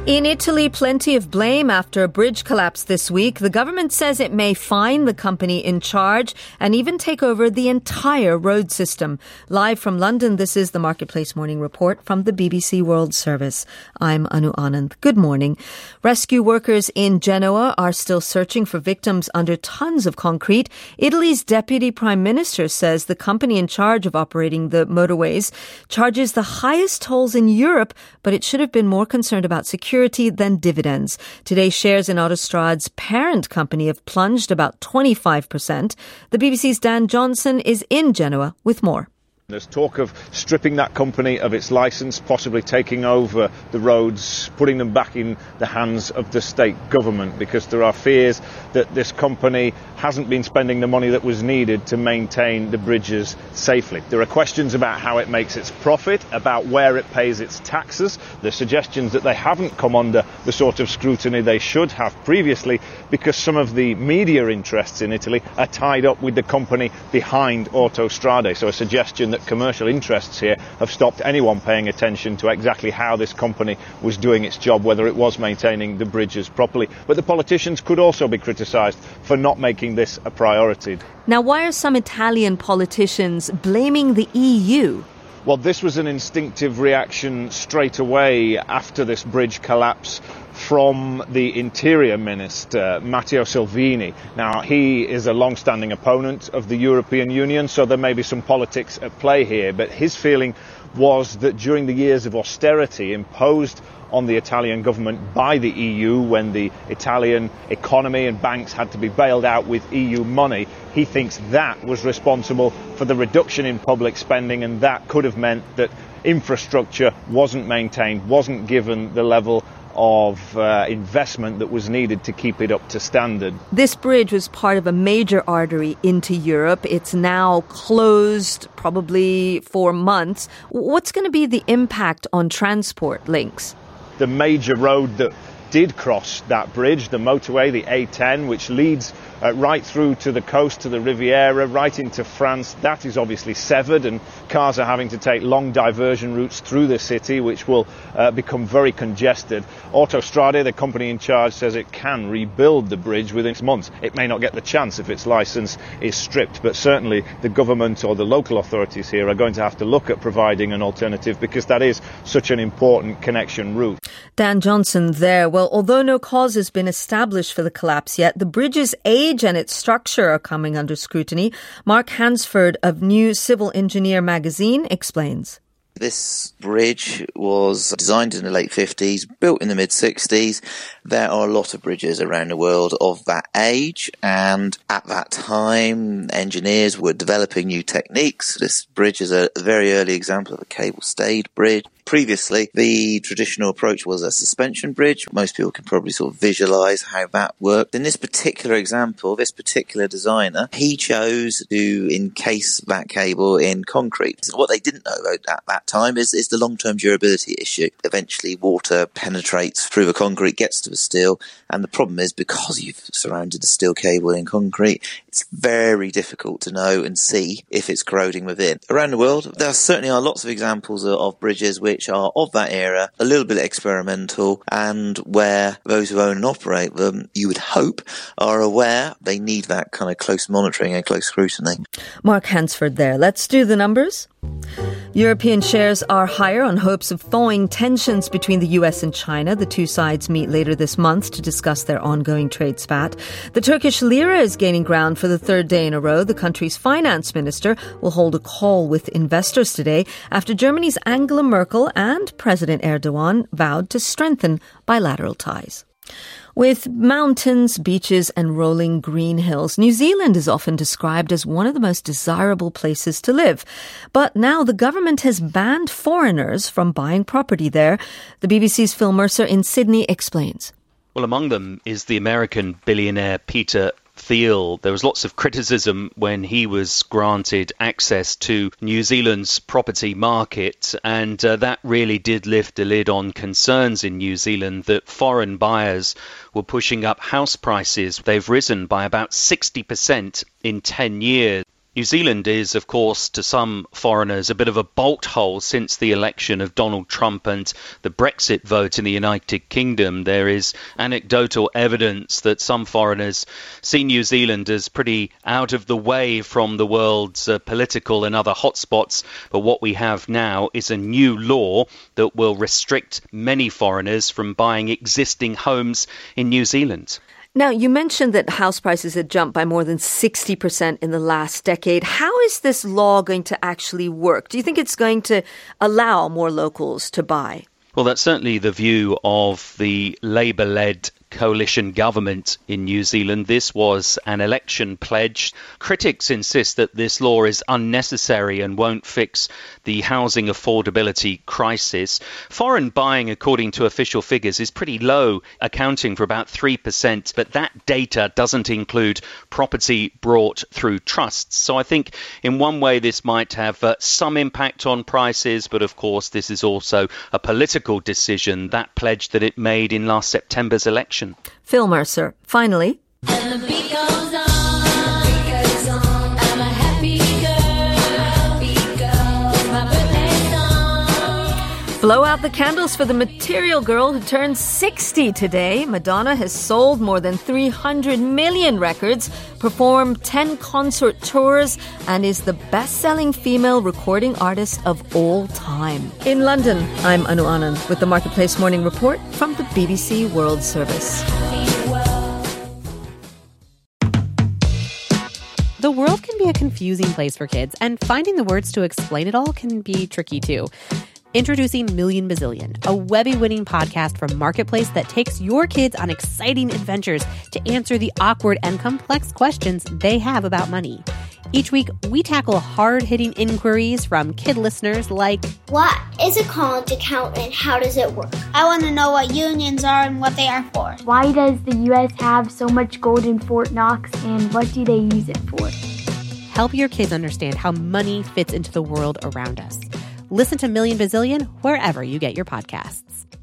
In Italy, plenty of blame after a bridge collapse this week. The government says it may fine the company in charge and even take over the entire road system. Live from London, this is the Marketplace Morning Report from the BBC World Service. I'm Anu Anand. Good morning. Rescue workers in Genoa are still searching for victims under tons of concrete. Italy's Deputy Prime Minister says the company in charge of operating the motorways charges the highest tolls in Europe, but it should have been more concerned about security than dividends. Today, shares in Autostrade's parent company have plunged about 25%. The BBC's Dan Johnson is in Genoa with more. There's talk of stripping that company of its licence, possibly taking over the roads, putting them back in the hands of the state government, because there are fears that this company hasn't been spending the money that was needed to maintain the bridges safely. There are questions about how it makes its profit, about where it pays its taxes. There's suggestions that they haven't come under the sort of scrutiny they should have previously, because some of the media interests in Italy are tied up with the company behind Autostrade. So a suggestion that commercial interests here have stopped anyone paying attention to exactly how this company was doing its job, whether it was maintaining the bridges properly. But the politicians could also be criticised for not making this a priority. Now, why are some Italian politicians blaming the EU? Well, this was an instinctive reaction straight away after this bridge collapse from the Interior Minister, Matteo Salvini. Now, he is a long-standing opponent of the European Union, so there may be some politics at play here, but his feeling was that during the years of austerity imposed on the Italian government by the EU, when the Italian economy and banks had to be bailed out with EU money, he thinks that was responsible for the reduction in public spending, and that could have meant that infrastructure wasn't maintained, wasn't given the level of investment that was needed to keep it up to standard. This bridge was part of a major artery into Europe. It's now closed probably for months. What's going to be the impact on transport links? The major road that did cross that bridge, the motorway, the A10, which leads right through to the coast, to the Riviera, right into France, that is obviously severed, and cars are having to take long diversion routes through the city, which will become very congested. Autostrade, the company in charge, says it can rebuild the bridge within months. It may not get the chance if its licence is stripped, but certainly the government or the local authorities here are going to have to look at providing an alternative, because that is such an important connection route. Dan Johnson there. Well, although no cause has been established for the collapse yet, the bridge's age and its structure are coming under scrutiny. Mark Hansford of New Civil Engineer magazine explains. This bridge was designed in the late 50s, built in the mid-60s. There are a lot of bridges around the world of that age, and at that time, engineers were developing new techniques. This bridge is a very early example of a cable-stayed bridge. Previously, the traditional approach was a suspension bridge. Most people can probably sort of visualize how that worked. In this particular example, this particular designer, he chose to encase that cable in concrete. What they didn't know at that time is the long-term durability issue. Eventually, water penetrates through the concrete, gets to the steel, and the problem is, because you've surrounded the steel cable in concrete, it's very difficult to know and see if it's corroding within. Around the world, there certainly are lots of examples of bridges which are of that era, a little bit experimental, and where those who own and operate them, you would hope, are aware they need that kind of close monitoring and close scrutiny. Mark Hansford there. Let's do the numbers. European shares are higher on hopes of thawing tensions between the US and China. The two sides meet later this month to discuss their ongoing trade spat. The Turkish lira is gaining ground for the third day in a row. The country's finance minister will hold a call with investors today after Germany's Angela Merkel and President Erdogan vowed to strengthen bilateral ties. With mountains, beaches and rolling green hills, New Zealand is often described as one of the most desirable places to live. But now the government has banned foreigners from buying property there. The BBC's Phil Mercer in Sydney explains. Well, among them is the American billionaire Peter Thiel. There was lots of criticism when he was granted access to New Zealand's property market, and that really did lift a lid on concerns in New Zealand that foreign buyers were pushing up house prices. They've risen by about 60% in 10 years. New Zealand is, of course, to some foreigners, a bit of a bolt hole since the election of Donald Trump and the Brexit vote in the United Kingdom. There is anecdotal evidence that some foreigners see New Zealand as pretty out of the way from the world's political and other hotspots. But what we have now is a new law that will restrict many foreigners from buying existing homes in New Zealand. Now, you mentioned that house prices had jumped by more than 60% in the last decade. How is this law going to actually work? Do you think it's going to allow more locals to buy? Well, that's certainly the view of the Labour-led coalition government in New Zealand. This was an election pledge. Critics insist that this law is unnecessary and won't fix the housing affordability crisis. Foreign buying, according to official figures, is pretty low, accounting for about 3%, but that data doesn't include property brought through trusts. So I think in one way this might have some impact on prices, but of course this is also a political decision, that pledge that it made in last September's election. Phil Mercer, finally. And the beat goes on, I'm a happy girl, my birthday song. Blow out the candles for the material girl who turns 60 today. Madonna has sold more than 300 million records, performed 10 concert tours, and is the best-selling female recording artist of all time. In London, I'm Anu Anand with the Marketplace Morning Report from the BBC World Service. The world can be a confusing place for kids, and finding the words to explain it all can be tricky too. Introducing Million Bazillion, a Webby-winning podcast from Marketplace that takes your kids on exciting adventures to answer the awkward and complex questions they have about money. Each week, we tackle hard-hitting inquiries from kid listeners like, what is a college account and how does it work? I want to know what unions are and what they are for. Why does the U.S. have so much gold in Fort Knox and what do they use it for? Help your kids understand how money fits into the world around us. Listen to Million Bazillion wherever you get your podcasts.